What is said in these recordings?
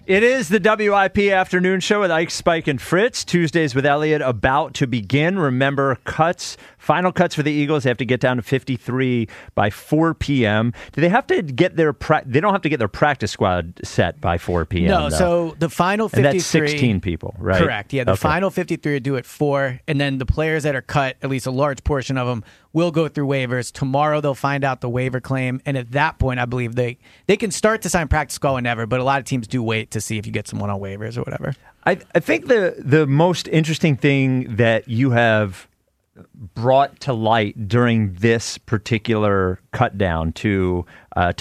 It is the WIP Afternoon Show with Ike, Spike, and Fritz. Tuesdays with Elliott about to begin. Remember, final cuts for the Eagles. They have to get down to 53 by 4 p.m. Do they have to get their they don't have to get their practice squad set by 4 p.m. No, though. so the final 53... And that's 16 people, right? Correct, yeah. The final 53 are due at 4, and then the players that are cut, at least a large portion of them, will go through waivers. Tomorrow they'll find out the waiver claim, and at that point, I believe they can start to sign practice squad whenever, but a lot of teams do wait to see if you get someone on waivers or whatever. I think the most interesting thing that you have brought to light during this particular cut down to the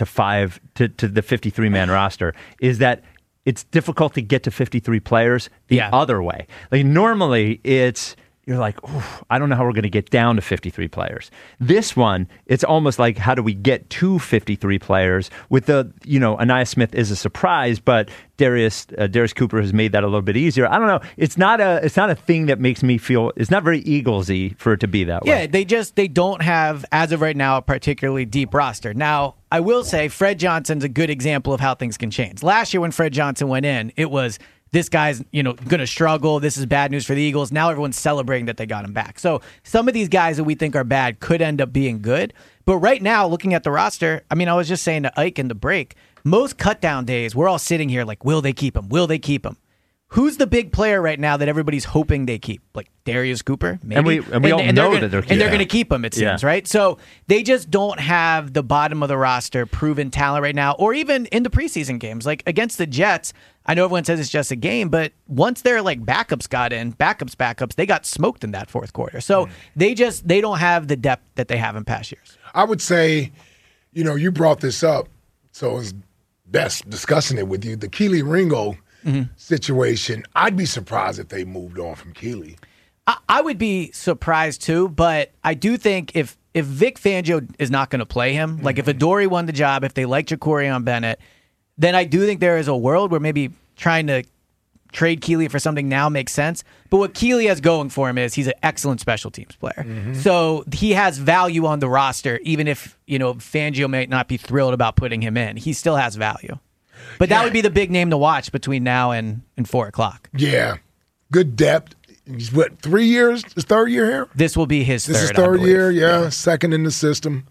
53-man roster is that it's difficult to get to 53 players the other way. Like normally you're like, I don't know how we're going to get down to 53 players. This one, it's almost like, how do we get to 53 players? With Ainias Smith is a surprise, but Darius Cooper has made that a little bit easier. I don't know. It's not a thing that makes me feel. It's not very Eaglesy for it to be that way. Yeah, they don't have, as of right now, a particularly deep roster. Now, I will say Fred Johnson's a good example of how things can change. Last year when Fred Johnson went in, it was, this guy's, going to struggle. This is bad news for the Eagles. Now everyone's celebrating that they got him back. So some of these guys that we think are bad could end up being good. But right now, looking at the roster, I was just saying to Ike in the break, most cut down days, we're all sitting here like, will they keep him? Will they keep him? Who's the big player right now that everybody's hoping they keep? Like Darius Cooper, maybe? And we all know that they're keeping him. And they're going to keep him, it seems, right? So they just don't have the bottom of the roster proven talent right now, or even in the preseason games. Like against the Jets, I know everyone says it's just a game, but once their backups got in, backups, they got smoked in that fourth quarter. So they don't have the depth that they have in past years. I would say, you brought this up, so it's best discussing it with you. The Kelee Ringo situation, I'd be surprised if they moved on from Kelee. I would be surprised too, but I do think if Vic Fangio is not going to play him, like if Adoree won the job, if they like Jacorian Bennett, then I do think there is a world where maybe trying to trade Kelee for something now makes sense. But what Kelee has going for him is he's an excellent special teams player. So he has value on the roster, even if Fangio may not be thrilled about putting him in. He still has value. But that would be the big name to watch between now and 4 o'clock. Yeah. Good depth. He's 3 years? His third year here? This will be his third. This is third year, yeah. Second in the system.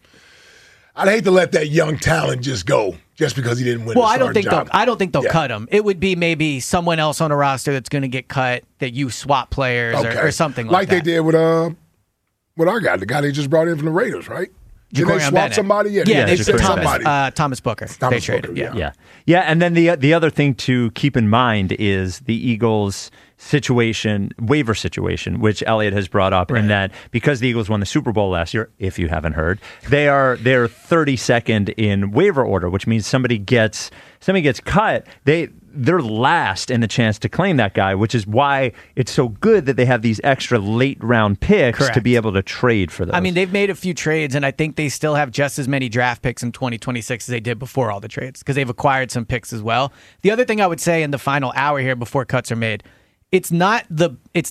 I'd hate to let that young talent just go just because he didn't win the starting job. I don't think they'll cut him. It would be maybe someone else on a roster that's going to get cut that you swap players or something like that. Like they did with our guy, the guy they just brought in from the Raiders, right? Did they swap Bennett. somebody? Yeah, they Thomas Booker. They traded. Booker, yeah. And then the other thing to keep in mind is the Eagles' waiver situation, which Elliott has brought up, in that because the Eagles won the Super Bowl last year, if you haven't heard, they're 32nd in waiver order, which means somebody gets cut, they're last in the chance to claim that guy, which is why it's so good that they have these extra late round picks to be able to trade for those. They've made a few trades, and I think they still have just as many draft picks in 2026 as they did before all the trades, because they've acquired some picks as well. The other thing I would say in the final hour here before cuts are made, it's not the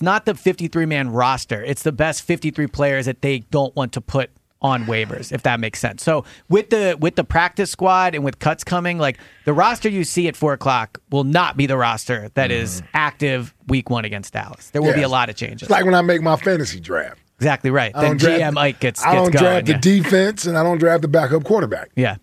53-man roster. It's the best 53 players that they don't want to put on waivers, if that makes sense. So with the practice squad and with cuts coming, like the roster you see at 4 o'clock will not be the roster that is active week 1 against Dallas. There will be a lot of changes. It's like when I make my fantasy draft. Exactly right. Then GM Ike gets going. I don't draft the defense, and I don't draft the backup quarterback. Yeah.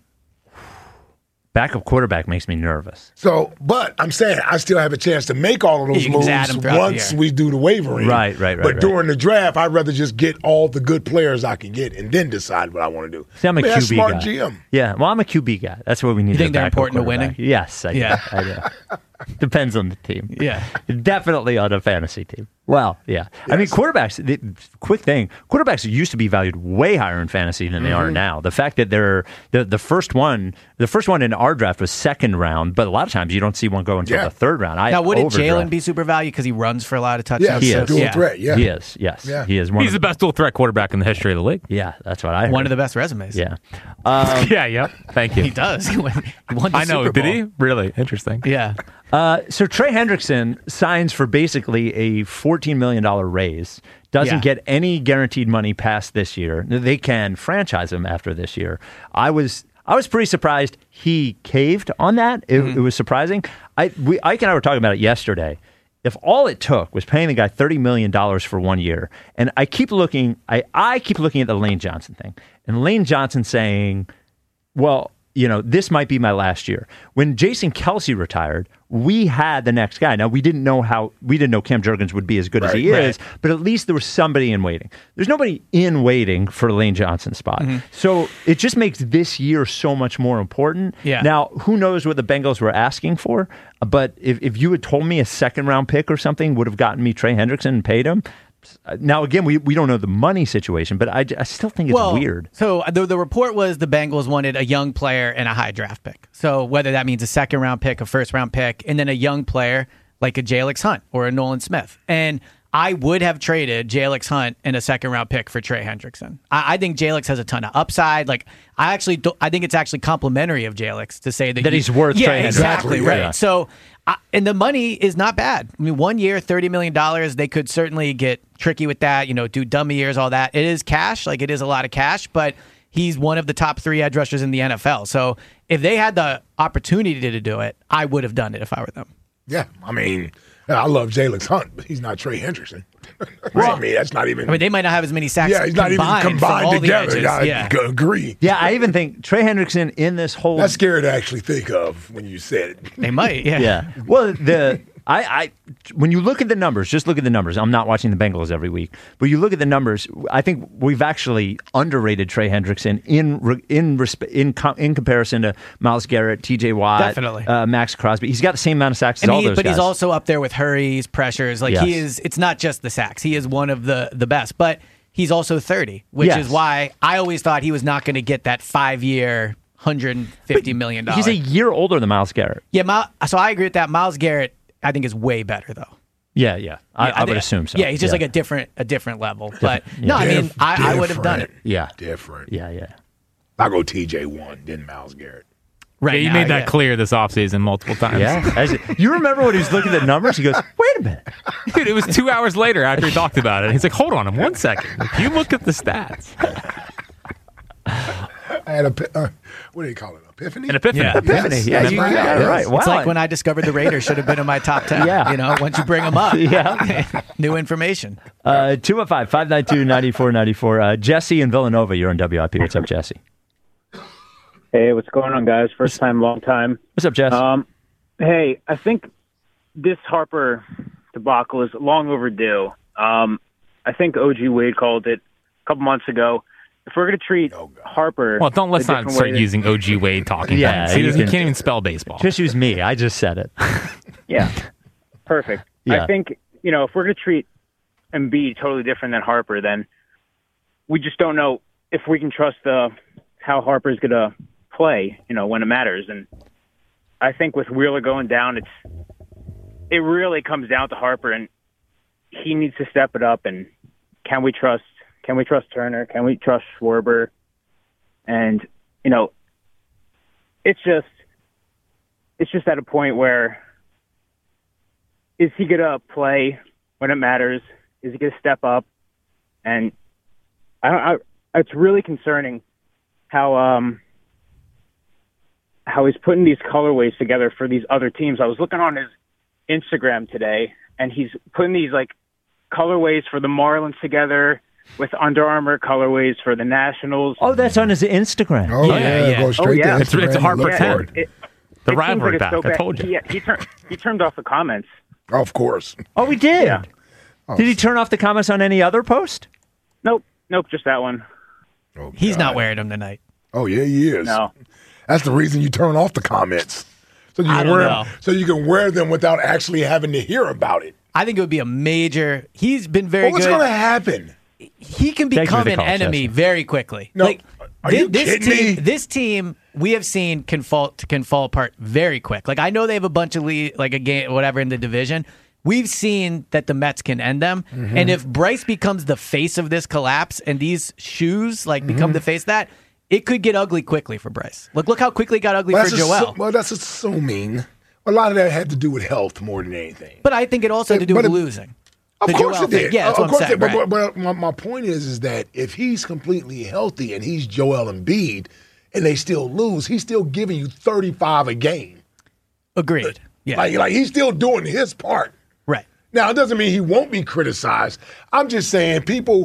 Backup quarterback makes me nervous. So, but I'm saying I still have a chance to make all of those moves once we do the wavering. Right. But during the draft, I'd rather just get all the good players I can get and then decide what I want to do. See, I'm a QB smart guy. GM. Yeah, well, I'm a QB guy. That's what we need. You think they're important to winning? Yes, I do. Depends on the team. Yeah. Definitely on a fantasy team. Well, yeah. Yes. Quarterbacks, quick thing, quarterbacks used to be valued way higher in fantasy than they are now. The fact that they're the first one in our draft was second round, but a lot of times you don't see one go until the third round. Now, wouldn't Jalen be super valued because he runs for a lot of touchdowns? Yeah, dual threat, He is, yes. Yeah. He is. He's the best dual threat quarterback in the history of the league. Yeah, that's what I heard. One of the best resumes. Yeah. Thank you. He does. He won the Super Bowl. Did he? Really? Interesting. Yeah. So Trey Hendrickson signs for basically a $14 million raise. Doesn't get any guaranteed money past this year. They can franchise him after this year. I was I was pretty surprised he caved on that. It was surprising. Ike and I were talking about it yesterday. If all it took was paying the guy $30 million for 1 year, and I keep looking at the Lane Johnson thing, and Lane Johnson saying, well, this might be my last year. When Jason Kelce retired, we had the next guy. Now, we didn't know Cam Jurgens would be as good as he is, but at least there was somebody in waiting. There's nobody in waiting for Lane Johnson's spot. So it just makes this year so much more important. Yeah. Now, who knows what the Bengals were asking for, but if you had told me a second-round pick or something would have gotten me Trey Hendrickson and paid him, now, again, we don't know the money situation, but I still think it's weird. So the report was the Bengals wanted a young player and a high draft pick. So whether that means a second-round pick, a first-round pick, and then a young player like a Jalen Hunt or a Nolan Smith. And I would have traded Jalen Hunt and a second-round pick for Trey Hendrickson. I think Jalen has a ton of upside. Like I think it's actually complimentary of Jalen to say that he's worth Trey Hendrickson. Exactly, right. Yeah. So, and the money is not bad. I mean, 1 year, $30 million, they could certainly get tricky with that, do dummy years, all that. It is cash, like it is a lot of cash, but he's one of the top 3 edge rushers in the NFL. So if they had the opportunity to do it, I would have done it if I were them. Yeah, I mean, I love Jalen Hunt, but he's not Trey Hendrickson. Well, I mean, that's not even. I mean, they might not have as many sacks. Yeah, he's not even combined together. I agree. Yeah, I even think Trey Hendrickson in this whole. That's scary to actually think of when you said it. They might. Yeah. Yeah. Well, when you look at the numbers, just look at the numbers. I'm not watching the Bengals every week, but you look at the numbers. I think we've actually underrated Trey Hendrickson in comparison to Myles Garrett, T.J. Watt, definitely, Max Crosby. He's got the same amount of sacks as all those guys. But he's also up there with hurries, pressures. Like he is. It's not just the sacks. He is one of the best, but he's also 30, which is why I always thought he was not going to get that 5-year. $150 million. He's a year older than Myles Garrett. Yeah, so I agree with that. Myles Garrett, I think, is way better though. Yeah. I would assume so. Yeah, he's just like a different level. But no, I mean, I would have done it. Yeah, different. Yeah. I'll go TJ1, then Myles Garrett. Right, yeah, you made that clear this offseason multiple times. Yeah, you remember when he was looking at the numbers? He goes, "Wait a minute, dude!" It was 2 hours later after he talked about it. He's like, "Hold on, 1 second. Like, you look at the stats." I had what do you call it? Epiphany? An epiphany. Yeah, epiphany. Yeah, you got it right. Wow. It's like when I discovered the Raiders should have been in my top 10. Yeah. Once you bring them up. Yeah. New information. 215-592-9494. Jesse in Villanova, you're on WIP. What's up, Jesse? Hey, what's going on, guys? First time, long time. What's up, Jess? Hey, I think this Harper debacle is long overdue. I think O.G. Wade called it a couple months ago. If we're going to treat Harper, well, let's not start using O.G. Wade talking. Yeah, he can't even spell baseball. Just use me. I just said it. Yeah, perfect. Yeah. I think if we're going to treat Embiid totally different than Harper, then we just don't know if we can trust how Harper's going to play. When it matters. And I think with Wheeler going down, it really comes down to Harper, and he needs to step it up. And can we trust Turner? Can we trust Schwarber? And, it's just at a point where is he going to play when it matters? Is he going to step up? And it's really concerning how he's putting these colorways together for these other teams. I was looking on his Instagram today, and he's putting these colorways for the Marlins together with Under Armour colorways for the Nationals. Oh, that's on his Instagram. Oh, yeah. Go straight to Instagram. It's a Harper 10. The rivalry back. So I told you. He turned off the comments. Oh, of course. Oh, we did? Yeah. Did he turn off the comments on any other post? Nope, just that one. Oh, he's not wearing them tonight. Oh, yeah, he is. No. That's the reason you turn off the comments. So you can wear them without actually having to hear about it. I think it would be a major. He's been very good. What's going to happen? He can become an enemy very quickly. No, are you kidding me? This team we have seen can fall apart very quick. I know they have a bunch of a game, whatever in the division. We've seen that the Mets can end them, and if Bryce becomes the face of this collapse, and these shoes become the face of that, it could get ugly quickly for Bryce. Look how quickly it got ugly for Joel. Well, that's assuming. A lot of that had to do with health more than anything. But I think it also had to do with losing. Of course it did. Yeah, that's what I'm saying. But my point is that if he's completely healthy and he's Joel Embiid, and they still lose, he's still giving you 35 a game. Agreed. Yeah. Like he's still doing his part. Right. Now, it doesn't mean he won't be criticized. I'm just saying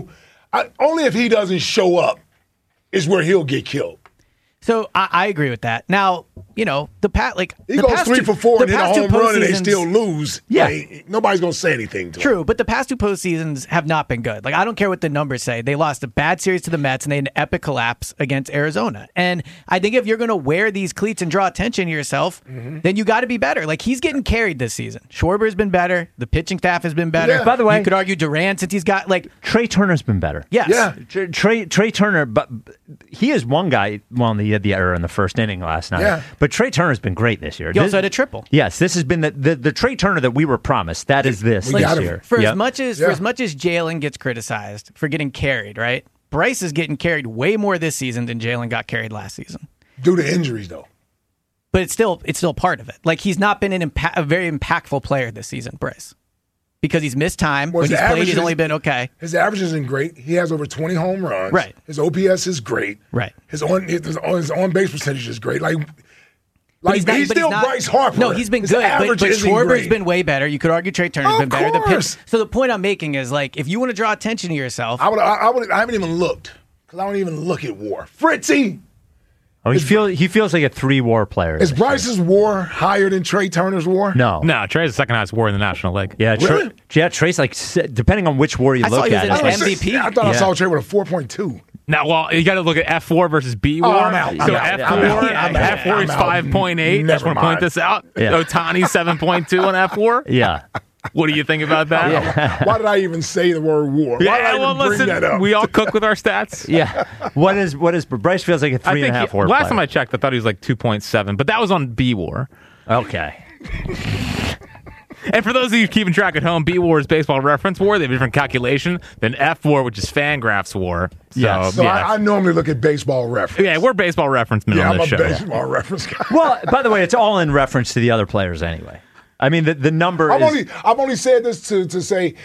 only if he doesn't show up is where he'll get killed. So I agree with that. Now, you know, He goes 3 for 4 and hit a home run and they still lose. Yeah. Nobody's going to say anything to him. True, but the past 2 postseasons have not been good. Like, I don't care what the numbers say. They lost a bad series to the Mets, and they had an epic collapse against Arizona. And I think if you're going to wear these cleats and draw attention to yourself, then you got to be better. Like, he's getting carried this season. Schwarber's been better. The pitching staff has been better. Yeah. By the way, you could argue Durant, since he's got, like... Trey Turner's been better. Yes. Yeah. Trey Turner, but he is one guy. Well, he had the error in the first inning last night. Yeah. But Trey Turner's been great this year. He also had a triple. Yes, this has been the Trey Turner that we were promised. That is this We got him. year. For Yep. as much as Jalen gets criticized for getting carried, right? Bryce is getting carried way more this season than Jalen got carried last season. Due to injuries, though. But it's still part of it. Like, he's not been a very impactful player this season, Bryce, because he's missed time. Well, When he's his played, he's averages- only been okay. His average isn't great. He has over 20 home runs. Right. His OPS is great. Right. His on base percentage is great. Like But he's not- still not- Bryce Harper. No, he's been His good, but average isn't Schwarber's great. been way better. You could argue Trey Turner's Of been better. course. So the point I'm making is, like, if you want to draw attention to yourself, I haven't even looked because I don't even look at WAR. Fritzy, Oh, he feels like a 3-WAR player. is this year. Bryce's WAR higher than Trey Turner's WAR? No. No, Trey's the second highest WAR in the National League. Yeah, Really? Trey's like, depending on which WAR you I saw look he was at. an it's like- MVP. I thought I Yeah. saw Trey with a 4.2. Now, well, you got to look at F4 versus B WAR. I'm out. So I'm out. F4, I'm out. I'm out. F4 is I'm out. 5.8. Just Never want to point mind. this out. Yeah. Otani 7.2 on F4. Yeah. What do you think about that? Why did I even say the word WAR? Why did I even bring that up? we all cook with our stats. Yeah. What is Bryce feels like a 3.5 WAR last player. time I checked, I thought he was like 2.7, but that was on B WAR. Okay. And for those of you keeping track at home, B WAR is Baseball Reference WAR. They have a different calculation than F WAR, which is Fangraphs WAR. So, Yes. So yeah. I normally look at Baseball Reference. Yeah, we're Baseball Reference men Yeah, on I'm a this show. Baseball Reference guy. Well, by the way, it's all in reference to the other players anyway. I mean, the number is... I've only said this to say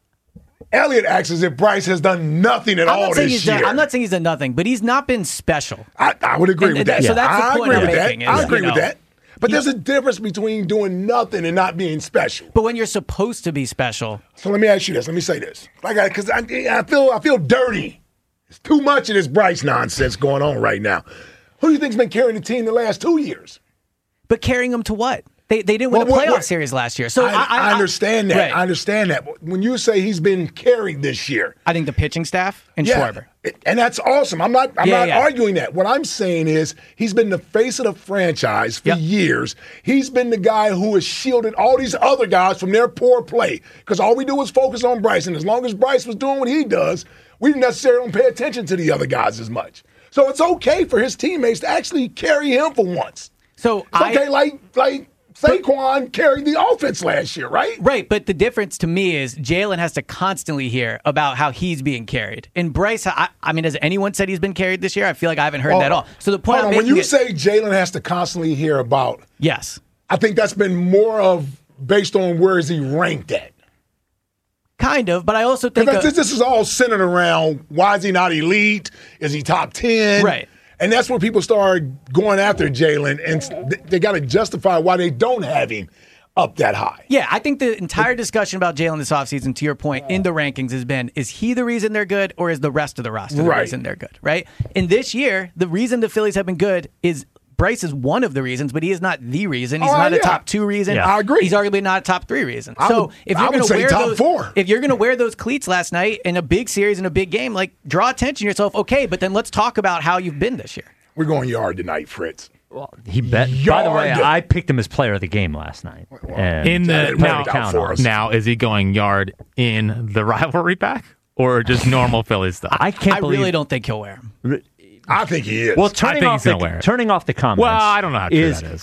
Elliot acts as if Bryce has done nothing at all this year. I'm not saying he's done nothing, but he's not been special. I would agree And- with that. so that's the I point agree I'm with making that. I is, agree you with know, that. But there's a difference between doing nothing and not being special. But when you're supposed to be special, So let me ask you this. Let me say this. Because I feel dirty. There's too much of this Bryce nonsense going on right now. Who do you think's been carrying the team the last 2 years? but carrying them to what? They didn't win a Well, playoff series last year. So I understand that. Right. I understand that. But when you say he's been carried this year, I think the pitching staff and Schwarber. and that's awesome. I'm not Yeah. arguing that. What I'm saying is he's been the face of the franchise for Yep. years. He's been the guy who has shielded all these other guys from their poor play. Because all we do is focus on Bryce. And as long as Bryce was doing what he does, we didn't necessarily don't pay attention to the other guys as much. So it's okay for his teammates to actually carry him for once. So It's okay, like Saquon carried the offense last year, right? Right, but the difference to me is Jalen has to constantly hear about how he's being carried. And Bryce, I mean, has anyone said he's been carried this year? I feel like I haven't heard that at all. So the point I'm Hold on, making when you is, say Jalen has to constantly hear about, yes, I think that's been more of based on where is he ranked at. kind of, but I also think This is all centered around why is he not elite? Is he top 10? Right. And that's where people start going after Jalen, and they got to justify why they don't have him up that high. yeah, I think the entire discussion about Jalen this offseason, to your point, in the rankings has been, is he the reason they're good or is the rest of the roster the Right. reason they're good, right? And this year, the reason the Phillies have been good is Bryce is one of the reasons, but he is not the reason. He's not a yeah. top 2 reason. Yeah. I agree. He's arguably not a top 3 reason. I So would- if I you're would going to say wear top those, 4. if you're going to wear those cleats last night in a big series in a big game, like draw attention to yourself. Okay, but then let's talk about how you've been this year. We're going yard tonight, Fritz. Well, he bet. By the way, Yard. I picked him as player of the game last night. And In the That now, worked out for us. now, is he going yard in the rivalry pack or just normal Phillies stuff? I can't I believe. really don't think he'll wear them. I think he is. Well, I think he's gonna wear it. turning off the comments. Well, I don't know how true that is.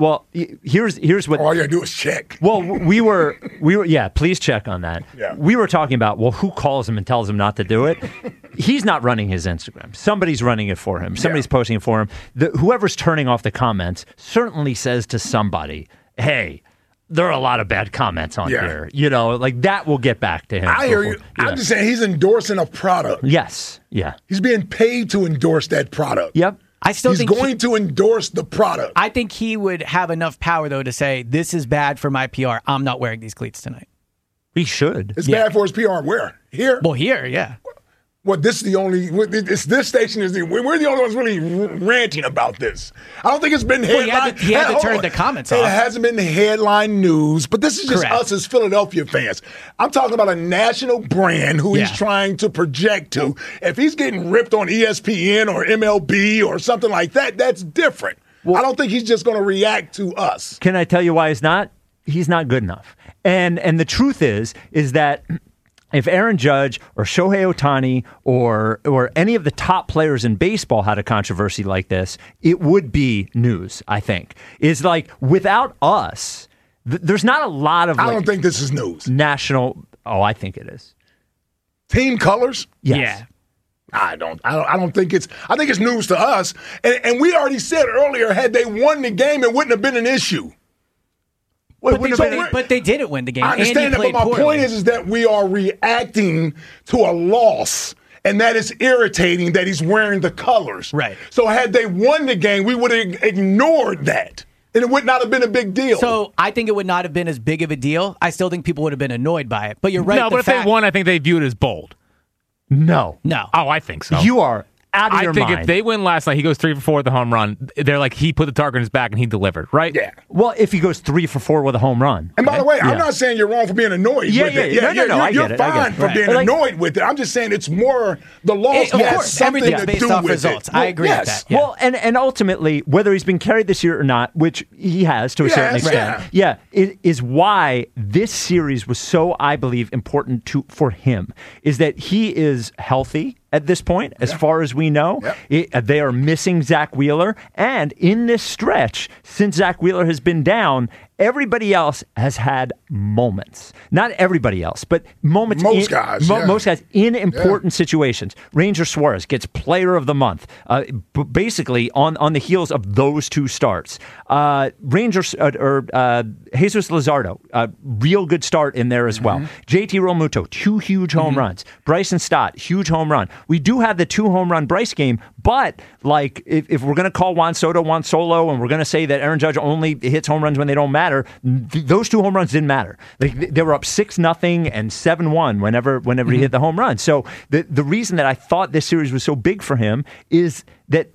Here's what. all you got to do is check. Well, we were. Yeah, please check on that. Yeah. We were talking about, well, who calls him and tells him not to do it? He's not running his Instagram. Somebody's running it for him. Somebody's posting it for him. Whoever's turning off the comments certainly says to somebody, hey, there are a lot of bad comments on Yeah. here. You know, like that will get back to him. I hear you. Yeah. I'm just saying he's endorsing a product. Yes. Yeah. He's being paid to endorse that product. Yep. I still He's think going to endorse the product. I think he would have enough power, though, to say, this is bad for my PR. I'm not wearing these cleats tonight. He should. It's bad for his PR. Where? Here? Well, here, yeah. Well, this is the only. This station is we're the only ones really ranting about this. I don't think it's been headline. Well, he had to turn the comments off. It hasn't been the headline news, but this is just Correct. us as Philadelphia fans. I'm talking about a national brand who he's trying to project to. If he's getting ripped on ESPN or MLB or something like that, that's different. I don't think he's just going to react to us. Can I tell you why he's not? He's not good enough. And the truth is that if Aaron Judge or Shohei Ohtani or any of the top players in baseball had a controversy like this, it would be news, I think. It's like, without us, there's not a lot of I don't think this is news. national. Oh, I think it is. Team colors? Yes. Yeah. I don't think it's. I think it's news to us. And we already said earlier, had they won the game, it wouldn't have been an issue. But they didn't win the game. I understand that, but my point is that we are reacting to a loss, and that is irritating that he's wearing the colors. Right. So had they won the game, we would have ignored that, and it would not have been a big deal. So I think it would not have been as big of a deal. I still think people would have been annoyed by it. But you're right. No, but if they won, I think they view it as bold. No. Oh, I think so. You are out of your mind. I think if they win last night, he goes 3 for 4 with a home run. They're like, he put the target in his back and he delivered, right? Yeah. Well, if he goes 3 for 4 with a home run. And by the way, I'm not saying you're wrong for being annoyed with it. No, I you're get it. fine for being annoyed with it. I'm just saying it's more the loss Of has course, something everything's to based do off with results. it. I agree with that. Yeah. Well, and ultimately, whether he's been carried this year or not, which he has to a certain extent, it is why this series was so, I believe, important for him, is that he is healthy at this point, as far as we know. They are missing Zach Wheeler, and in this stretch, since Zach Wheeler has been down, everybody else has had moments. Not everybody else, but moments. Most guys. Most guys in important situations. Ranger Suarez gets Player of the Month, basically on the heels of those two starts. Jesus Luzardo, real good start in there as well. JT Realmuto, 2 huge home runs. Bryson Stott, huge home run. We do have the 2 home run Bryce game, but like if we're going to call Juan Soto Juan Solo, and we're going to say that Aaron Judge only hits home runs when they don't matter, those 2 home runs didn't matter. They were up 6-0 and 7-1 whenever he hit the home run. So the reason that I thought this series was so big for him is that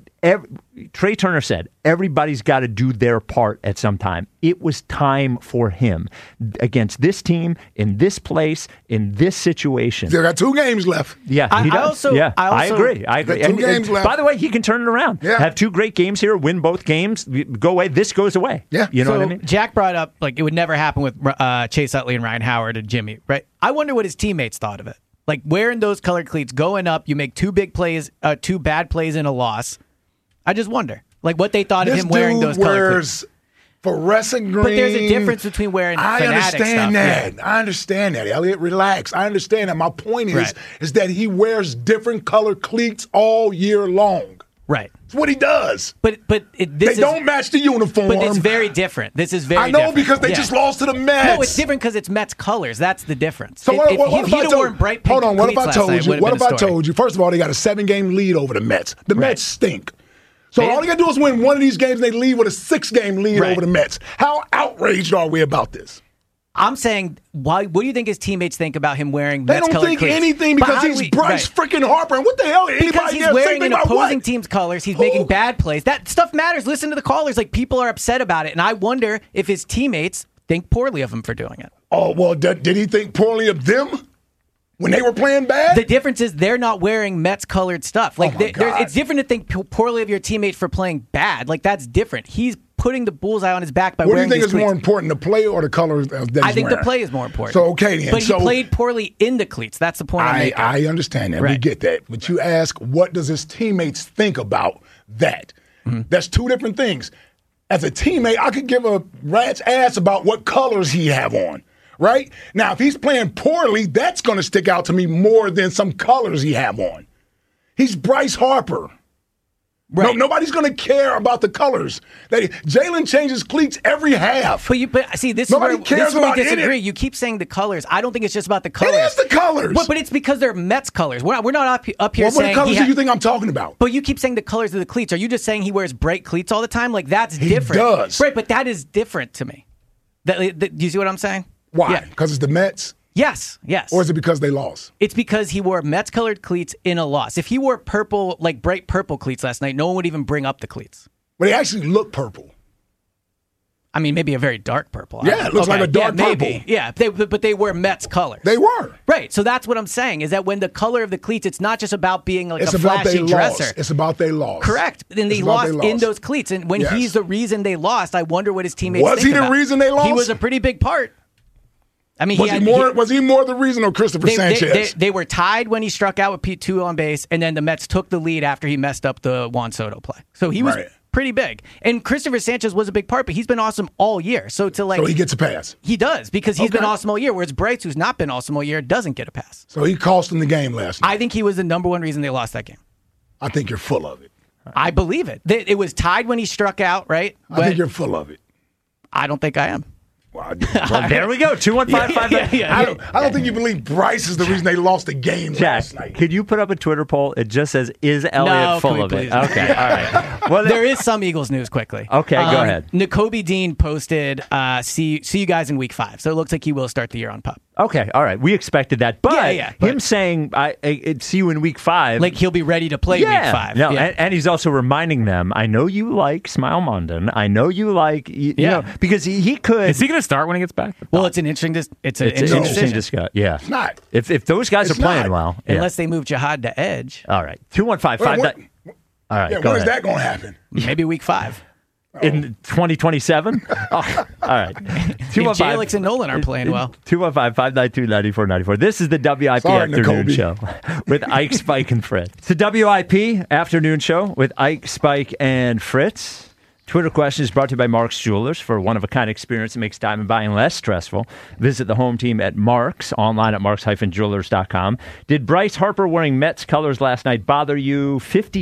Trey Turner said, everybody's got to do their part at some time. It was time for him against this team, in this place, in this situation. They got 2 games left. Yeah, he does. I agree. I agree. 2 games left. By the way, he can turn it around. Yeah. Have 2 great games here, win both games, go away. This goes away. Yeah. You know what I mean? Jack brought up, like, it would never happen with Chase Utley and Ryan Howard and Jimmy, right? I wonder what his teammates thought of it. Like, wearing those colored cleats, going up, you make 2 big plays, 2 bad plays in a loss. I just wonder, like, what they thought of him wearing those colored cleats. Fluorescent green. But there's a difference between wearing Fanatic stuff. I understand that. Elliot, relax. I understand that. My point is that he wears different colored cleats all year long. Right. That's what he does. But they don't match the uniform. But it's very different. This is very different. I know, because they just lost to the Mets. No, it's different because it's Mets colors. That's the difference. So what if I told bright hold on, what if I told you? What if I told you? First of all, they got a 7-game lead over the Mets. The Mets stink. So all you got to do is win one of these games, and they leave with a 6-game lead over the Mets. How outraged are we about this? I'm saying, what do you think his teammates think about him wearing Mets colored cleats? They don't think anything because he's Bryce freaking Harper. And what the hell? Because he's wearing an opposing team's colors. He's making bad plays. That stuff matters. Listen to the callers. Like, people are upset about it. And I wonder if his teammates think poorly of him for doing it. Oh, well, did he think poorly of them? When they were playing bad? The difference is they're not wearing Mets-colored stuff. Like, it's different to think poorly of your teammates for playing bad. Like, that's different. He's putting the bullseye on his back by wearing these cleats. What do you think is more important, the play or the colors that he's wearing? I think the play is more important. So, okay, then. But he played poorly in the cleats. That's the point I'm making. I understand that. We get that. But you ask, what does his teammates think about that? That's 2 different things. As a teammate, I could give a rat's ass about what colors he have on. Right? Now, if he's playing poorly, that's going to stick out to me more than some colors he have on. He's Bryce Harper. Right. No, nobody's going to care about the colors. Jalen changes cleats every half. But see, this is where we disagree. You keep saying the colors. I don't think it's just about the colors. It is the colors. colors. But it's because they're Mets colors. We're not up here What saying colors do you think I'm talking about? But you keep saying the colors of the cleats. Are you just saying he wears bright cleats all the time? Like, that's different. He does. Right, but that is different to me. Do you see what I'm saying? Why? Yeah. Because it's the Mets? Yes. Or is it because they lost? It's because he wore Mets-colored cleats in a loss. If he wore purple, like bright purple cleats last night, no one would even bring up the cleats. But they actually look purple. I mean, maybe a very dark purple. Yeah, it looks like a dark maybe. purple. Yeah, but they wear Mets colors. They were. Right, so that's what I'm saying, is that when the color of the cleats, it's not just about being like It's a about flashy they dresser. lost. It's about they lost. Correct. Then they lost in those cleats. And when Yes. he's the reason they lost, I wonder what his teammates Was think he the about. reason they lost? He was a pretty big part. I mean, Was he more the reason or Christopher Sanchez? They were tied when he struck out with Pete 2 on base, and then the Mets took the lead after he messed up the Juan Soto play. So he was pretty big. And Christopher Sanchez was a big part, but he's been awesome all year. So he gets a pass. He does, because he's been awesome all year, whereas Bryce, who's not been awesome all year, doesn't get a pass. So he cost them the game last night. I think he was the number one reason they lost that game. I think you're full of it. I believe it. It was tied when he struck out, right? I think you're full of it. I don't think I am. Well, there we go. 215-59. I don't think you believe Bryce is the reason they lost the game last night. Could you put up a Twitter poll? It just says, "Is Elliott full of it?" Okay, all right. Well, there is some Eagles news quickly. Okay, go ahead. N'Kobe Dean posted, "See you guys in week 5." So it looks like he will start the year on PUP. Okay, all right. We expected that, but but him saying, "I see you in week 5," like he'll be ready to play week 5. No, and he's also reminding them, "I know you like Smile Mondon. I know you like, you know, because he could." Is he going to start when he gets back? Well, it's an interesting. It's an interesting decision. discussion. Yeah, It's not. If those guys It's are playing not. well, Unless they move Jihad to edge. all right. 215-5. All right, Yeah, go when is ahead. that going to happen? Maybe week 5. In 2027? Oh, all right. If Jalix and Nolan are playing well. 215-592-9494. This is the WIP Sorry, Afternoon N'Kobe. Show with Ike, Spike, and Fritz. It's the WIP Afternoon Show with Ike, Spike, and Fritz. Twitter question is brought to you by Mark's Jewelers. For a one-of-a-kind experience that makes diamond buying less stressful, visit the home team at Mark's, online at marks-jewelers.com. Did Bryce Harper wearing Mets colors last night bother you?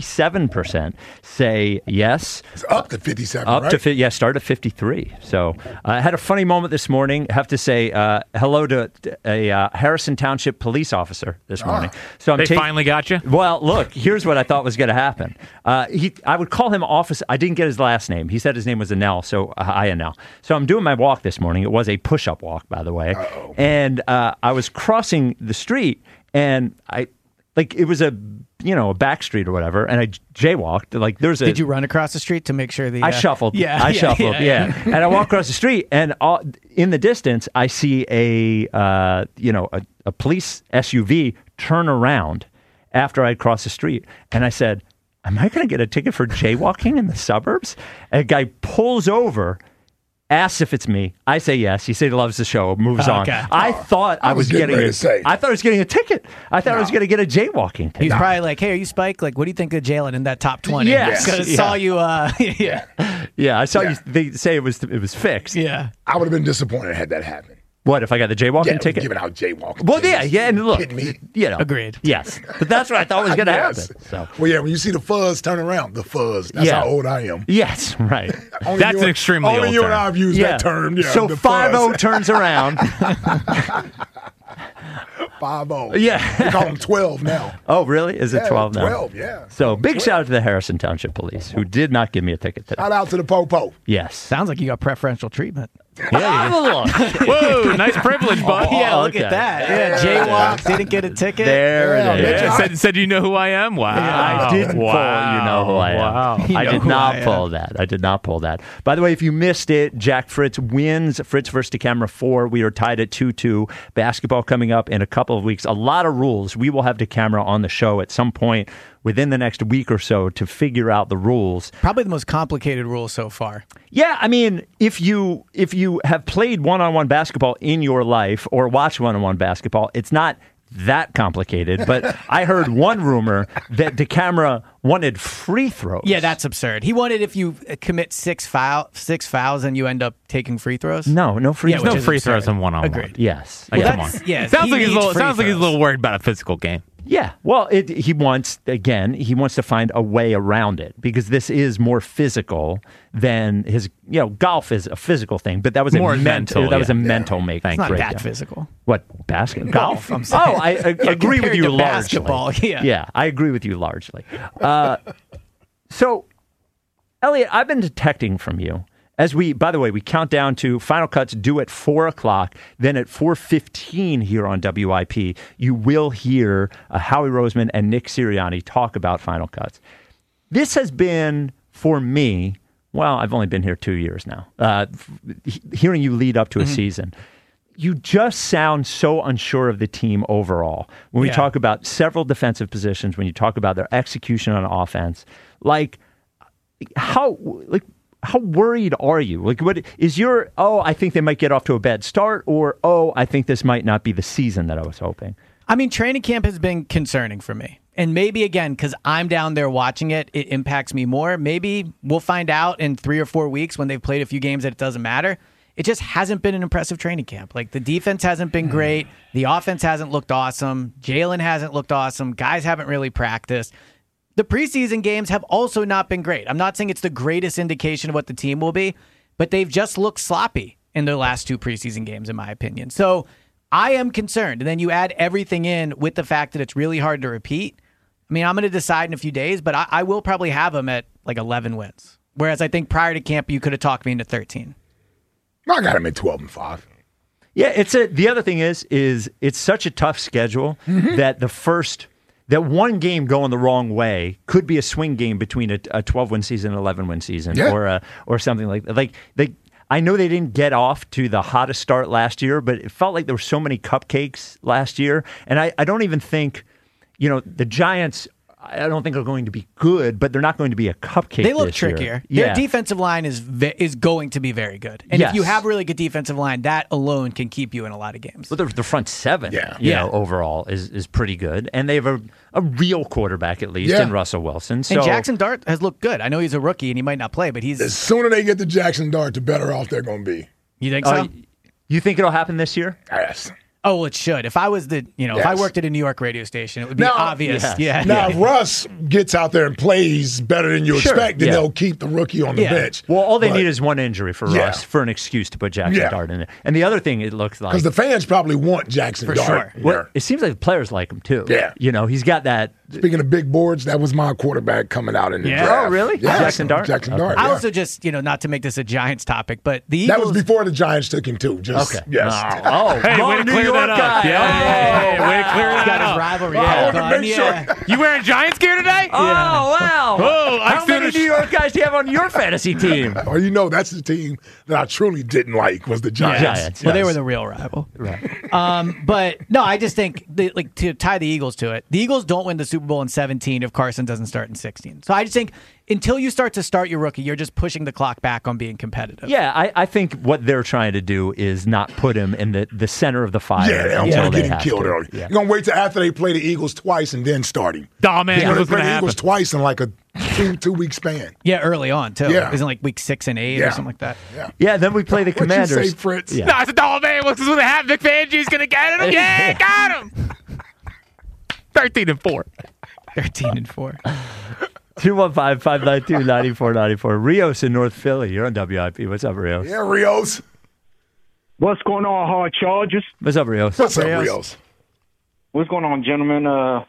57% say yes. It's up to 57, Up right? to start at 53. So I had a funny moment this morning. I have to say hello to a Harrison Township police officer this morning. So They finally got you? Well, look, here's what I thought was going to happen. I would call him officer. I didn't get his last name. He said his name was Anel, so hi Anel. So I'm doing my walk this morning. It was a push-up walk, by the way. Uh-oh. And I was crossing the street, and it was a back street or whatever, and I jaywalked. Like there's a. Did you run across the street to make sure the? I shuffled. Yeah, shuffled. And I walk across the street, and in the distance, I see a police SUV turn around after I'd crossed the street, and I said, "Am I going to get a ticket for jaywalking in the suburbs?" And a guy pulls over, asks if it's me. I say yes. He said he loves the show. Moves on. Okay. I thought I was getting getting ready to say. I thought I was getting a ticket. I thought I was going to get a jaywalking ticket. He's probably like, "Hey, are you Spike? Like, what do you think of Jalen in that top 20?" Yes. Because Yeah. saw you. Yeah. Yeah, I saw Yeah. you. They say it was fixed. Yeah. I would have been disappointed had that happened. What if I got the jaywalking Yeah, ticket? giving out jaywalking. Well, tickets. yeah, and look, Kidding me? Agreed. Yes, but that's what I thought was going to Yes. happen. So, Well, yeah, when you see the fuzz turn around, the fuzz. That's Yeah. how old I am. yes, right. Only That's you an and- extremely only old you term. and I have used that term. Yeah, so the 5-0 fuzz. turns around. 5-0. Yeah. We call them 12 now. Oh, really? Is it Yeah, 12 now? 12, yeah. So big shout out to the Harrison Township Police who did not give me a ticket today. Shout out to the Popo. Yes. Sounds like you got preferential treatment. Whoa, nice privilege, bud. Yeah, look okay. at that. Yeah, jaywalk, didn't get a ticket. There Yeah, it is. Mitch, Said you know who I am? Wow. I didn't pull, you know who I am. Wow. You I know did who not I am. pull that. I did not pull that. By the way, if you missed it, Jack Fritz wins Fritz versus DeCamera 4. We are tied at 2-2. Basketball coming up in a couple of weeks. A lot of rules. We will have DeCamera on the show at some point within the next week or so to figure out the rules. Probably the most complicated rule so far. Yeah, I mean, if you have played one-on-one basketball in your life or watched one-on-one basketball, it's not that complicated. But I heard one rumor that DeCamera wanted free throws. Yeah, that's absurd. He wanted if you commit six fouls and you end up taking free throws. No free Yeah, throws. which No is free absurd. throws in one-on-one. Agreed. Yes. Like, Yeah. come on. Yeah, Sounds he like he's needs free a little throws. worried about a physical game. Yeah, well, he wants to find a way around it because this is more physical than his. Golf is a physical thing, but that was More a mental. That was a mental make. It's not breakdown. that physical. What basketball? Golf, I'm saying. Oh, I agree with compared you to largely. basketball, yeah. Yeah, I agree with you largely. So, Elliot, I've been detecting from you. By the way, we count down to Final Cuts due at 4:00. Then at 4:15 here on WIP, you will hear Howie Roseman and Nick Sirianni talk about Final Cuts. This has been, for me, well, I've only been here 2 years now, hearing you lead up to a season. You just sound so unsure of the team overall. When we talk about several defensive positions, when you talk about their execution on offense, how worried are you? What is your, I think they might get off to a bad start, or, I think this might not be the season that I was hoping? I mean, training camp has been concerning for me. And maybe, again, because I'm down there watching it, it impacts me more. Maybe we'll find out in 3 or 4 weeks when they've played a few games that it doesn't matter. It just hasn't been an impressive training camp. The defense hasn't been great. The offense hasn't looked awesome. Jalen hasn't looked awesome. Guys haven't really practiced. The preseason games have also not been great. I'm not saying it's the greatest indication of what the team will be, but they've just looked sloppy in their last 2 preseason games, in my opinion. So I am concerned. And then you add everything in with the fact that it's really hard to repeat. I mean, I'm going to decide in a few days, but I will probably have them at 11 wins. Whereas I think prior to camp, you could have talked me into 13. I got him at 12-5. Yeah, the other thing is it's such a tough schedule that that one game going the wrong way could be a swing game between a 12-win season and an 11-win season, or something like that. I know they didn't get off to the hottest start last year, but it felt like there were so many cupcakes last year, and I don't even think, the Giants, I don't think are going to be good, but they're not going to be a cupcake. They look this year. trickier. Yeah. Their defensive line is going to be very good. And if you have a really good defensive line, that alone can keep you in a lot of games. But the front seven, Yeah. overall is pretty good. And they have a real quarterback, at least, in Russell Wilson. So, and Jackson Dart has looked good. I know he's a rookie and he might not play, but The sooner they get to Jackson Dart, the better off they're going to be. You think so? You think it'll happen this year? Yes. Oh, well, it should. If I was if I worked at a New York radio station, it would be obvious. yes. Yeah. Now, if Russ gets out there and plays better than you expect, then they'll keep the rookie on the bench. Well, all they need is one injury for Russ for an excuse to put Jackson Dart in there. And the other thing, it looks like, because the fans probably want Jackson Dart. sure. well, it seems like the players like him too. Yeah. He's got that. Speaking of big boards, that was my quarterback coming out in the draft. Oh, really? Yeah. Jackson Dart? Jackson Okay. Dart. I yeah. also just, not to make this a Giants topic, but the Eagles. That was before the Giants took him too. Just, Okay. Yes. Oh, Hey, go way to New clear York that up. guy. Yeah. Hey, way to clear He's that got his up. rivalry. Well, I hat wanted to on, make sure. yeah. You wearing Giants gear today? Oh, wow. Oh, I How many finished- New York guys do you have on your fantasy team? Well, that's the team that I truly didn't like was the Giants. Giants. Well, they Yes. were the real rival. Right. But no, I just think to tie the Eagles to it, the Eagles don't win the Super Bowl in 17 if Carson doesn't start in 16. So I just think until you start your rookie, you're just pushing the clock back on being competitive. Yeah, I think what they're trying to do is not put him in the center of the fire Yeah, they don't until want to they get him have killed to. early. Yeah. You're going to wait till after they play the Eagles twice and then start him. Oh, man, They what's play going to the happen? Eagles twice in like a 2-week span. Yeah, early on too. Yeah. Isn't it like week 6 and 8 or Yeah. something like that? Yeah, then we play the What'd you Commanders. say, Fritz? Yeah. No, I said, oh, man, what's going to happen? Vic Fangio's going to get him? Yeah, got him. 13-4. 13-4. 215-592-9494. Rios in North Philly. You're on WIP. What's up, Rios? Yeah, Rios. What's going on, Hard Chargers? What's up, Rios? What's up, Rios? What's going on, gentlemen?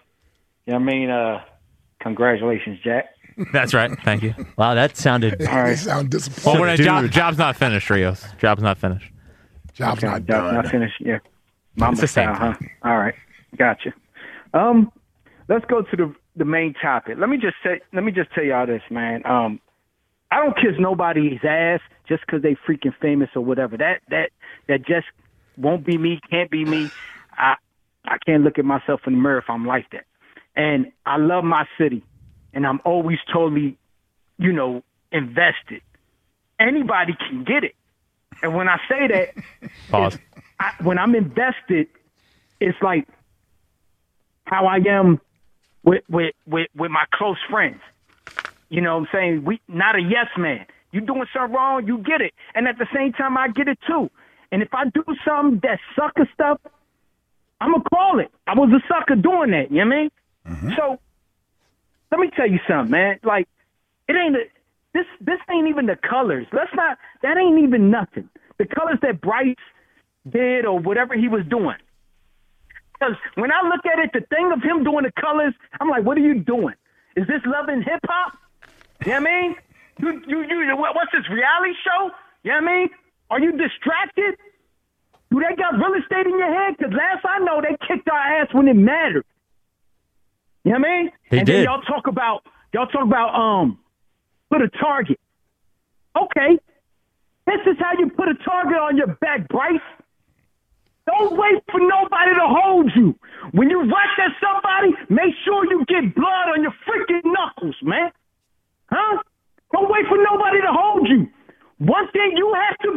Congratulations, Jack. That's right. Thank you. Wow, that sounded. All right. They sound Well, disappointed. we're job's not finished, Rios. Job's not finished. Job's not Job's done. not finished. Yeah. Mama It's the same style, huh? All right. Gotcha. Let's go to the main topic. Let me just tell y'all this, man. I don't kiss nobody's ass just because they freaking famous or whatever. That just won't be me, can't be me. I can't look at myself in the mirror if I'm like that. And I love my city, and I'm always totally, invested. Anybody can get it. And when I say that, Pause. when I'm invested, it's like how I am with my close friends. You know what I'm saying? We not a yes man. You doing something wrong, you get it. And at the same time, I get it too. And if I do something that sucker stuff, I'm going to call it. I was a sucker doing that, you know what I mean? Mm-hmm. So let me tell you something, man. Like, it ain't this ain't even the colors. That ain't even nothing. The colors that Bryce did or whatever he was doing. Because when I look at it, the thing of him doing the colors, I'm like, what are you doing? Is this loving hip hop? You know what I mean? You what's this reality show? You know what I mean? Are you distracted? Do they got real estate in your head? Because last I know, they kicked our ass when it mattered. You know what I mean? They and did. then y'all talk about put a target. Okay. This is how you put a target on your back, Bryce. Don't wait for nobody to hold you. When you rush at somebody, make sure you get blood on your freaking knuckles, man. Huh? Don't wait for nobody to hold you. One thing you have to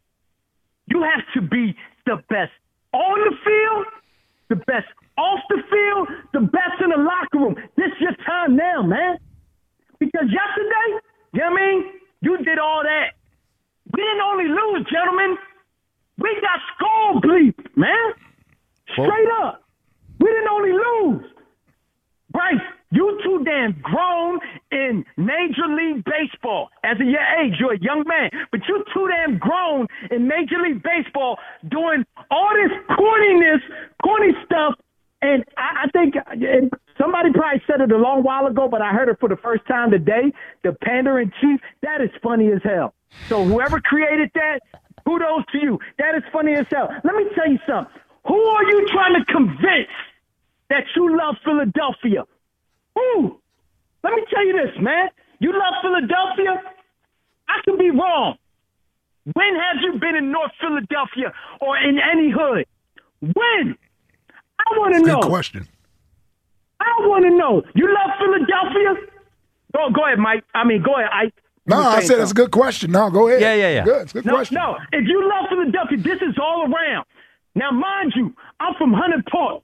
be the best on the field, the best off the field, the best in the locker room. This is your time now, man. Because yesterday, you know what I mean? You did all that. We didn't only lose, gentlemen. We got skull bleep, man. Straight up. We didn't only lose. Bryce, you too damn grown in Major League Baseball. As of your age, you're a young man. But you too damn grown in Major League Baseball doing all this corny stuff. And I think somebody probably said it a long while ago, but I heard it for the first time today. The pandering chief, that is funny as hell. So whoever created that, kudos to you. That is funny as hell. Let me tell you something. Who are you trying to convince that you love Philadelphia? Who? Let me tell you this, man. You love Philadelphia? I could be wrong. When have you been in North Philadelphia or in any hood? When? I want to know. Good question. I want to know. You love Philadelphia? Go ahead, Mike. Go ahead, Ike. No, I said it's a good question. No, go ahead. Yeah. Good. It's a good question. No, if you love Philadelphia, this is all around. Now, mind you, I'm from Hunter Park.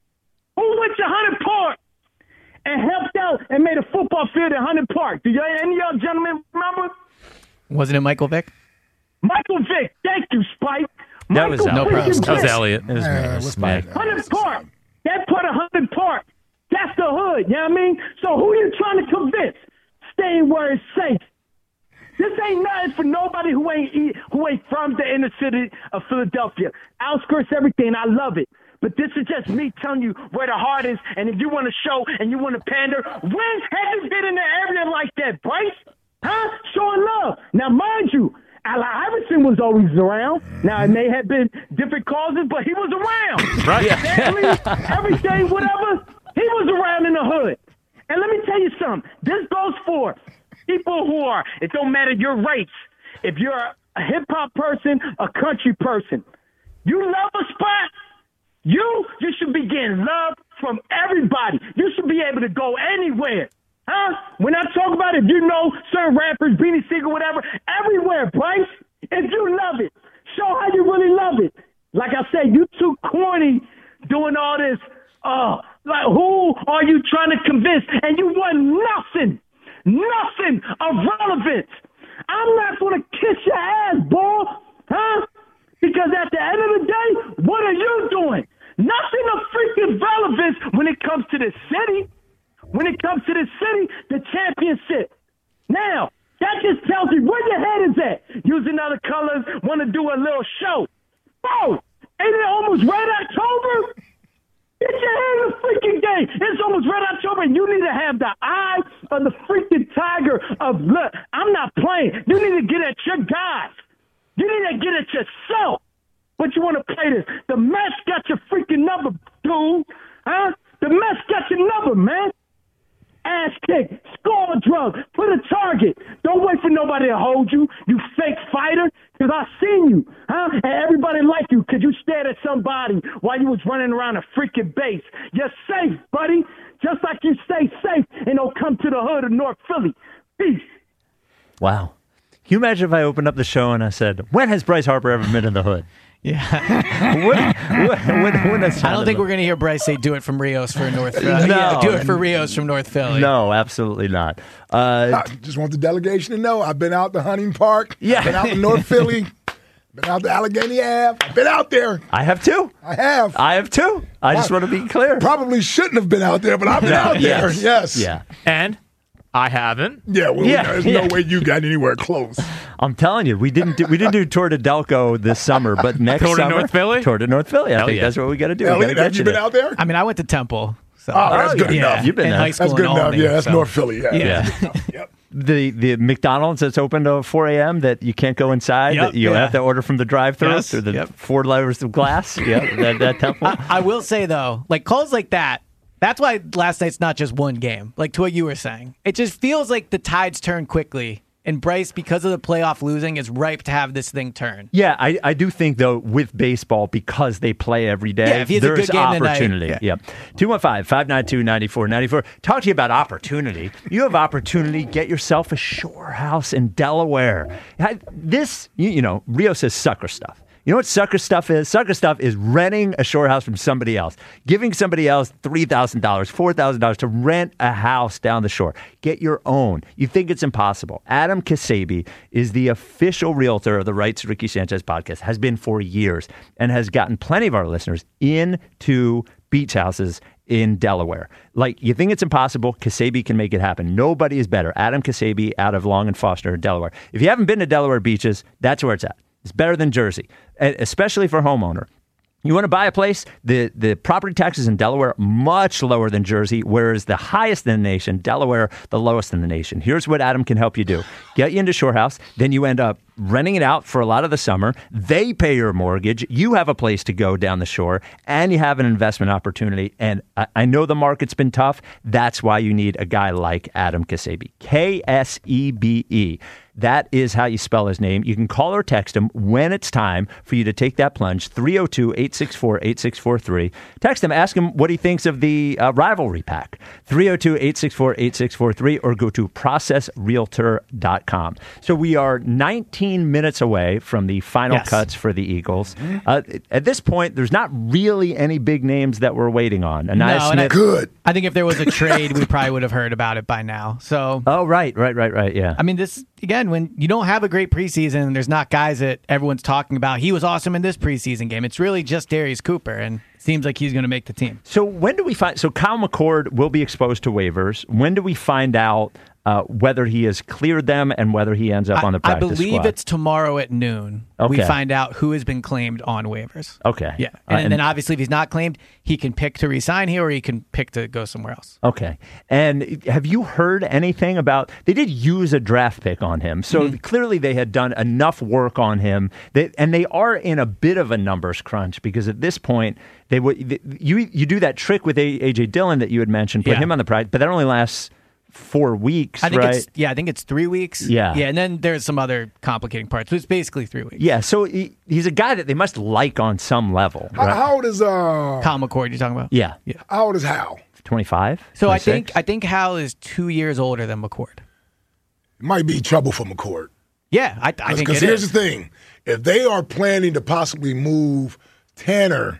Who went to Hunter Park and helped out and made a football field at Hunter Park? Do any of y'all gentlemen remember? Wasn't it Michael Vick? Michael Vick. Thank you, Spike. That was Michael no problem. freaking That was Vick. Elliot. It was Spike. Hunter Park. That part of Hunter Park. That's the hood. You know what I mean? So who are you trying to convince? Staying where it's safe. This ain't nothing for nobody who ain't from the inner city of Philadelphia. Outskirts, everything. I love it. But this is just me telling you where the heart is. And if you want to show and you want to pander, when have you been in an area like that, Bryce? Huh? Showing love. Now, mind you, Allen Iverson was always around. Now, it may have been different causes, but he was around. Right. Stanley, everything, whatever, he was around in the hood. And let me tell you something. This goes for people who are, it don't matter your race. If you're a hip-hop person, a country person, you love a spot, you should be getting love from everybody. You should be able to go anywhere. Huh? When I talk about it, you know, certain rappers, Beanie Sigel, whatever, everywhere, Bryce. If you love it, show how you really love it. Like I said, you too corny doing all this. Like, who are you trying to convince? And you want nothing of relevance. I'm not going to kiss your ass, boy. Huh? Because at the end of the day, what are you doing? Nothing of freaking relevance when it comes to the city. When it comes to the city, the championship. Now, that just tells you where your head is at. Using other colors, want to do a little show. Oh, ain't it almost Red October? Get your head in the freaking game. It's almost Red October, and you need to have the eye of the freaking tiger of, look, I'm not playing. You need to get at your guys. You need to get at yourself. But you want to play this. The Mets got your freaking number, dude. Huh? The Mets got your number, man. Ass kick, score a drug, put a target. Don't wait for nobody to hold you, you fake fighter, because I seen you, huh? And everybody liked you because you stared at somebody while you was running around a freaking base. You're safe, buddy. Just like you stay safe and don't come to the hood of North Philly. Peace. Wow. Can you imagine if I opened up the show and I said, when has Bryce Harper ever been in the hood? Yeah. When I don't think we're going to hear Bryce say do it from Rios for North Philly. No. Yeah, do it for Rios from North Philly. No, absolutely not. I just want the delegation to know I've been out to Hunting Park. Yeah. I've been out to North Philly. Been out to Allegheny Ave. I've been out there. I have too. I have. I just want to be clear. Probably shouldn't have been out there, but I've been out there. Yes. Yeah. And I haven't. Yeah, well, there's no way you got anywhere close. I'm telling you, we didn't do Tour de Delco this summer, but next Tour to summer, North Philly? Tour to North Philly. I Hell think yeah. that's what we got to do. Elliot, have you been out there? I mean, I went to Temple. So. Oh, that's good enough. You've been in there. high school. That's good in enough. Albany, Yeah, that's so. North Philly. Yeah. Yep. The McDonald's that's open to 4 a.m. that you can't go inside, Yep, that you have to order from the drive-thru Yes, through the yep. 4 layers of glass. Yeah, that Temple. I will say, though, like calls like that, that's why last night's not just one game. Like to what you were saying. It just feels like the tides turn quickly. And Bryce, because of the playoff losing, is ripe to have this thing turn. Yeah, I do think, though, with baseball, because they play every day, Yeah, if he has a there's good game tonight, opportunity. yeah. 215-592-9494. Talk to you about opportunity. You have opportunity. Get yourself a shore house in Delaware. This, Rio says sucker stuff. You know what sucker stuff is? Sucker stuff is renting a shore house from somebody else, giving somebody else $3,000, $4,000 to rent a house down the shore. Get your own. You think it's impossible. Adam Kasabi is the official realtor of the Rights Ricky Sanchez podcast, has been for years, and has gotten plenty of our listeners into beach houses in Delaware. Like, you think it's impossible, Kasabi can make it happen. Nobody is better. Adam Kasabi out of Long and Foster, Delaware. If you haven't been to Delaware beaches, that's where it's at. It's better than Jersey, especially for homeowner. You want to buy a place? The property taxes in Delaware much lower than Jersey, whereas the highest in the nation, Delaware, the lowest in the nation. Here's what Adam can help you do. Get you into Shore House, then you end up renting it out for a lot of the summer. They pay your mortgage. You have a place to go down the shore, and you have an investment opportunity. And I know the market's been tough. That's why you need a guy like Adam Kasabi. K-S-E-B-E. That is how you spell his name. You can call or text him when it's time for you to take that plunge. 302-864-8643. Text him. Ask him what he thinks of the rivalry pack. 302-864-8643, or go to processrealtor.com. So we are 19 minutes away from the final cuts for the Eagles. At this point, there's not really any big names that we're waiting on. Anaya Smith. Good. I think if there was a trade, we probably would have heard about it by now. So, Oh, right. Yeah. I mean, this, again, when you don't have a great preseason, there's not guys that everyone's talking about. He was awesome in this preseason game. It's really just Darius Cooper, and it seems like he's going to make the team. So when do we find? So Kyle McCord will be exposed to waivers. When do we find out whether he has cleared them and whether he ends up on the practice squad? I believe it's tomorrow at noon. We Okay. find out who has been claimed on waivers. Okay. Yeah. And then obviously if he's not claimed, he can pick to resign here or he can pick to go somewhere else. Okay. And have you heard anything about? They did use a draft pick on him, so clearly they had done enough work on him. And they are in a bit of a numbers crunch because at this point they would you do that trick with AJ Dillon that you had mentioned, put him on the practice, but that only lasts 4 weeks, I think right? I think it's 3 weeks. Yeah. Yeah, and then there's some other complicating parts. So it's basically 3 weeks. Yeah, so he's a guy that they must like on some level. Right? How old is Kyle McCord, you're talking about? Yeah. How old is Hal? 25? So 26? I think Hal is 2 years older than McCord. It might be trouble for McCord. Yeah, I think Because it here's is. the thing. If they are planning to possibly move Tanner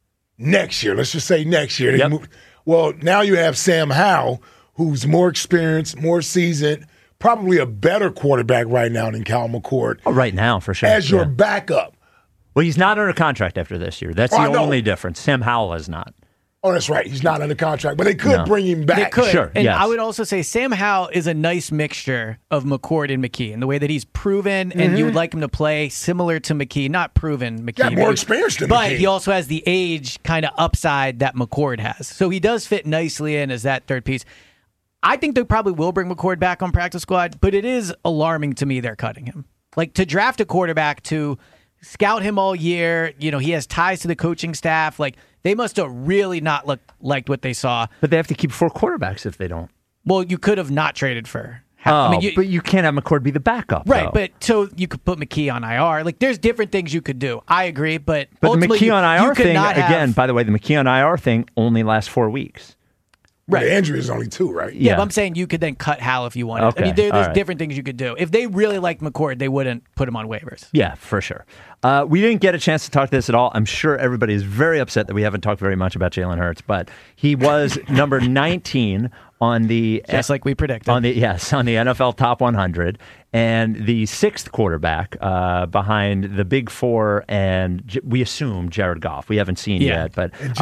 next year, let's just say next year. Yep. Well, now you have Sam Howell, who's more experienced, more seasoned, probably a better quarterback right now than Kyle McCord. Oh, right now, for sure. As your Yeah. backup. Well, he's not under contract after this year. That's I the know. only difference. Sam Howell is not. Oh, that's right. He's not under contract, but they could bring him back. They could. Sure, And yes. I would also say Sam Howell is a nice mixture of McCord and McKee in the way that he's proven and you would like him to play similar to McKee. Not proven McKee. Got more experience than But McKee. he also has the age kind of upside that McCord has. So he does fit nicely in as that third piece. I think they probably will bring McCord back on practice squad, but it is alarming to me they're cutting him. Like to draft a quarterback to scout him all year, he has ties to the coaching staff. Like they must have really not liked what they saw. But they have to keep 4 quarterbacks if they don't. Well, you could have not traded for. But you can't have McCord be the backup. Right, though. but so you could put McKee on IR. Like, there's different things you could do. I agree, but the ultimately, McKee on you IR could thing, not have- again, by the way, the McKee on IR thing only lasts 4 weeks. right? The injury is only 2, right? Yeah, Yeah. but I'm saying you could then cut Hal if you wanted. Okay, I mean, there's all right. different things you could do. If they really liked McCord, they wouldn't put him on waivers. Yeah, for sure. We didn't get a chance to talk this at all. I'm sure everybody is very upset that we haven't talked very much about Jalen Hurts, but he was number 19 on the Just like we predicted. on the NFL Top 100, and the sixth quarterback behind the Big Four, and we assume Jared Goff. We haven't seen yet, but And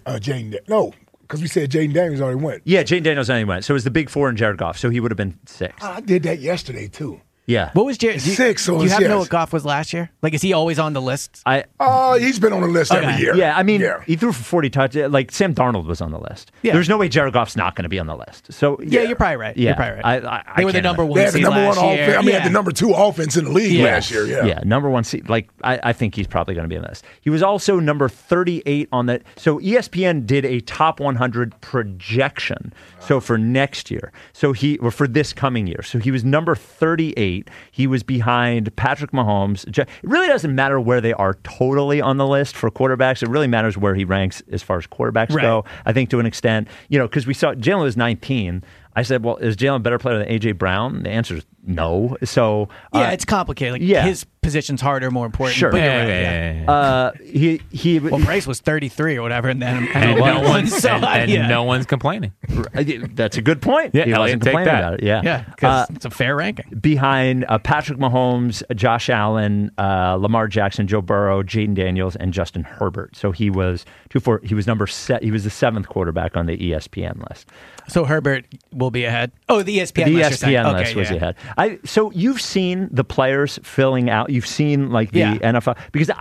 no, because we said Jaden Daniels already went. yeah, Jaden Daniels only went. So it was the Big Four and Jared Goff. So he would have been sixth. I did that yesterday too. Yeah. What was Jared? Six, so do you it's happen to know yes. what Goff was last year? Like, is he always on the list? He's been on the list every year. Yeah, I mean, Yeah. he threw for 40 touchdowns. Like, Sam Darnold was on the list. Yeah. There's no way Jared Goff's not going to be on the list. So Yeah, you're probably right. Yeah, You're probably right. I They were the can't number imagine. one They had the seed number one last year. offense. I mean, Yeah. had the number 2 offense in the league last year. Yeah, number one seed. Like, I think he's probably going to be on this. He was also number 38 on the. So ESPN did a top 100 projection. So for next year. Or for this coming year. So he was number 38. He was behind Patrick Mahomes. It really doesn't matter where they are totally on the list for quarterbacks. It really matters where he ranks as far as quarterbacks go. I think to an extent, because we saw Jalen was 19. I said, well, is Jalen a better player than A.J. Brown? The answer is no. So Yeah, it's complicated. Like, his position's harder, more important. Sure. But you're right, yeah. Well, Bryce was 33 or whatever, and then And no one's so, yeah. no one's complaining. That's a good point. Yeah, he Elliot, wasn't take complaining that. about it. Yeah, Yeah, because it's a fair ranking. behind Patrick Mahomes, Josh Allen, Lamar Jackson, Joe Burrow, Jaden Daniels, and Justin Herbert. So he was He was He was the 7th quarterback on the ESPN list. So Herbert will be ahead. Oh, the ESPN The list. you're saying. ESPN list Okay, was yeah. ahead. So you've seen the players filling out. You've seen like the NFL because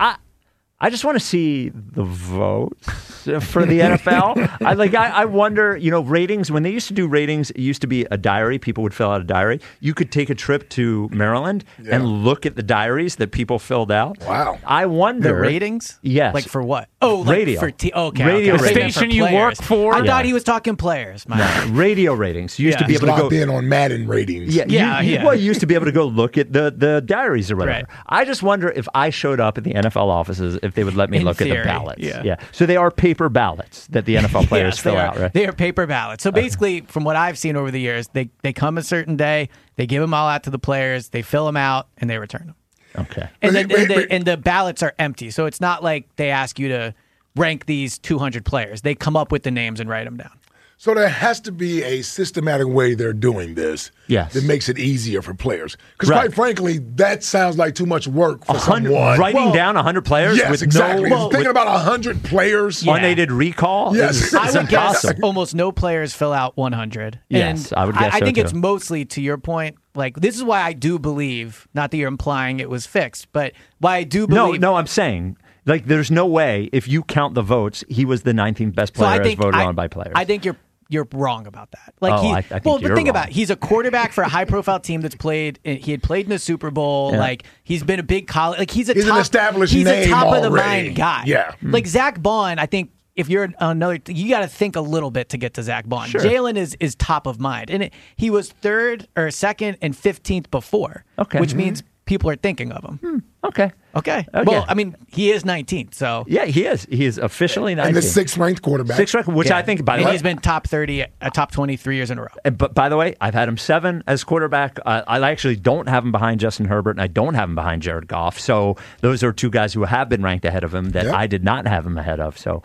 I just want to see the votes for the NFL. I wonder, ratings, when they used to do ratings, it used to be a diary. People would fill out a diary. You could take a trip to Maryland and look at the diaries that people filled out. Wow. I wonder. The ratings? Yes. Like for what? Oh, like Radio. for okay. Radio okay. ratings. Station you work for? I thought he was talking players. Radio ratings. You used to be He's able to locked go. in on Madden ratings. Yeah. Well, you used to be able to go look at the diaries or whatever. Right. I just wonder if I showed up at the NFL offices, if they would let me In look at the theory, ballots. yeah. So they are paper ballots that the NFL players Yes, fill they are. out, right? They are paper ballots. So basically, from what I've seen over the years, they come a certain day, they give them all out to the players, they fill them out, and they return them. Okay. And Wait, then wait. and the ballots are empty. So it's not like they ask you to rank these 200 players. They come up with the names and write them down. So there has to be a systematic way they're doing this Yes. that makes it easier for players. Because Right. quite frankly, that sounds like too much work for someone. Writing down 100 players Yes, with exactly. no Thinking about 100 players. unaided recall Yes. is I I would guess impossible. almost no players fill out 100. Yes, and I would guess I so, think too. it's mostly to your point. Like, this is why I do believe, not that you're implying it was fixed, but why I do believe. No, I'm saying, like, there's no way, if you count the votes, he was the 19th best So player as voted on by players. I think you're wrong about that. Like I think but you're think wrong. about it. He's a quarterback for a high profile team that's played. He had played in the Super Bowl. Yeah. Like, he's been a big college. Like, he's He's an top, established He's a name top of the already. mind guy. Yeah. Like Zach Bond, I think. If you're another, you got to think a little bit to get to Zach Bond. Sure. Jalen is top of mind, and he was 3rd or 2nd and 15th before. Okay. Which means people are thinking of him. Okay. Okay. Okay. Well, I mean, he is 19th, so Yeah, he is. He is officially 19. And the 6th ranked quarterback. Sixth record, which I think, by the and way, he's been top 30, top 20 3 years in a row. But by the way, I've had him 7 as quarterback. I actually don't have him behind Justin Herbert, and I don't have him behind Jared Goff. So those are 2 guys who have been ranked ahead of him that Yep. I did not have him ahead of. So,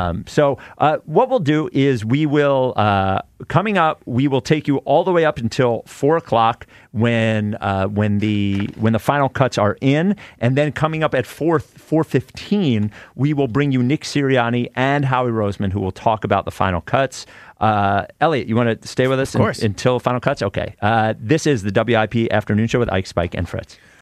what we'll do is we will coming up. We will take you all the way up until 4:00 when the final cuts are in, and then coming up at 4:15, we will bring you Nick Sirianni and Howie Roseman, who will talk about the final cuts. Elliot, you want to stay with us course. until final cuts? Okay. This is the WIP Afternoon Show with Ike, Spike, and Fritz.